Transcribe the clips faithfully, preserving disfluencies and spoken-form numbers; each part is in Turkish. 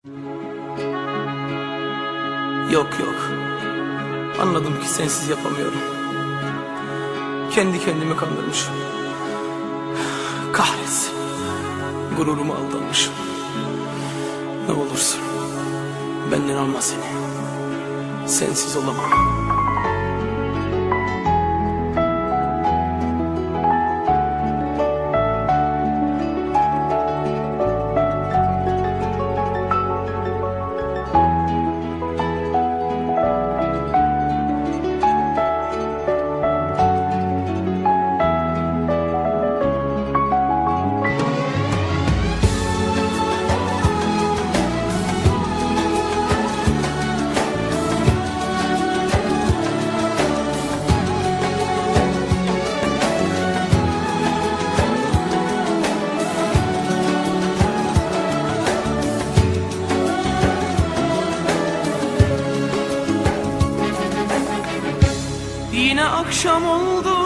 Yok yok, anladım ki sensiz yapamıyorum. Kendi kendimi kandırmışım. Kahretsin, gururumu aldanmışım. Ne olursun benden alma seni, sensiz olamam. Yine akşam oldu,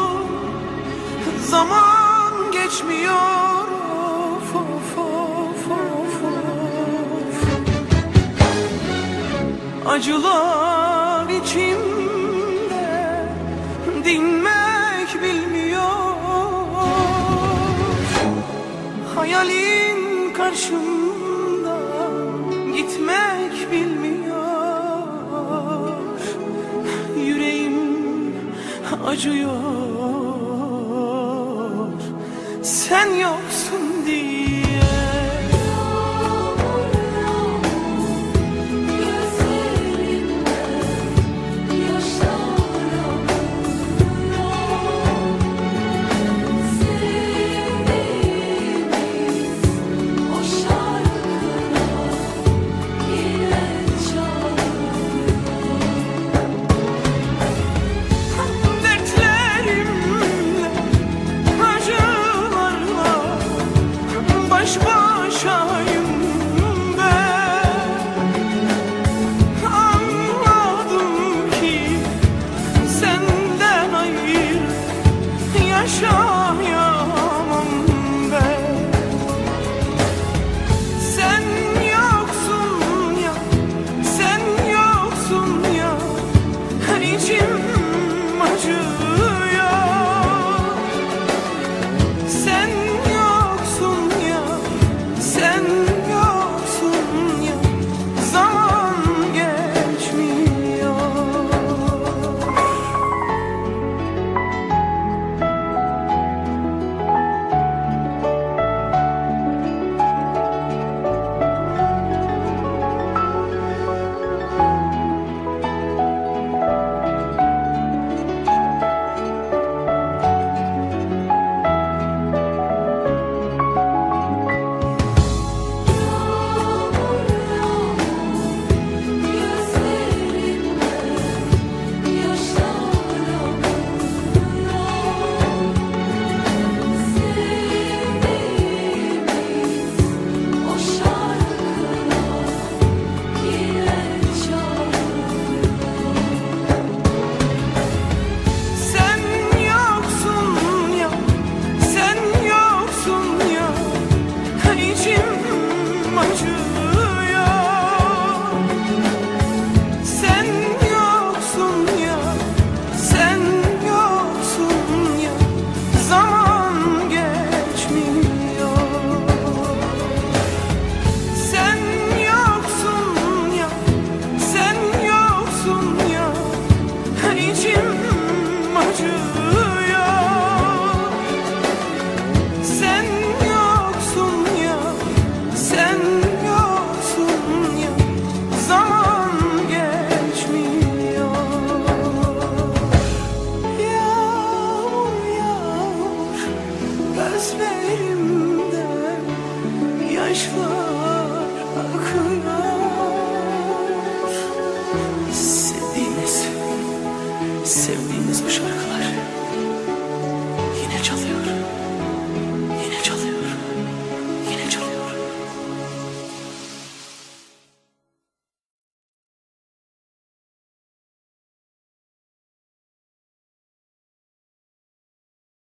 zaman geçmiyor. Of, of, of, of, of. Acılar içimde dinmek bilmiyor. Hayalin karşımda gitmek bilmiyor. Yüreğim acıyor, sen yoksun diye. Baş başayım ben, anladım ki senden ayrı yaşayamam ben. Sen yoksun ya, sen yoksun ya, içim acıyor. Sen Sen yoksun ya, zaman geçmiyor. Gözlerimde yaş var.